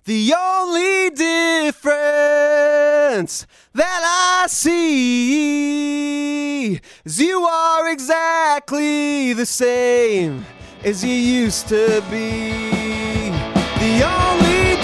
The only difference that I see is you are exactly the same as you used to be. The only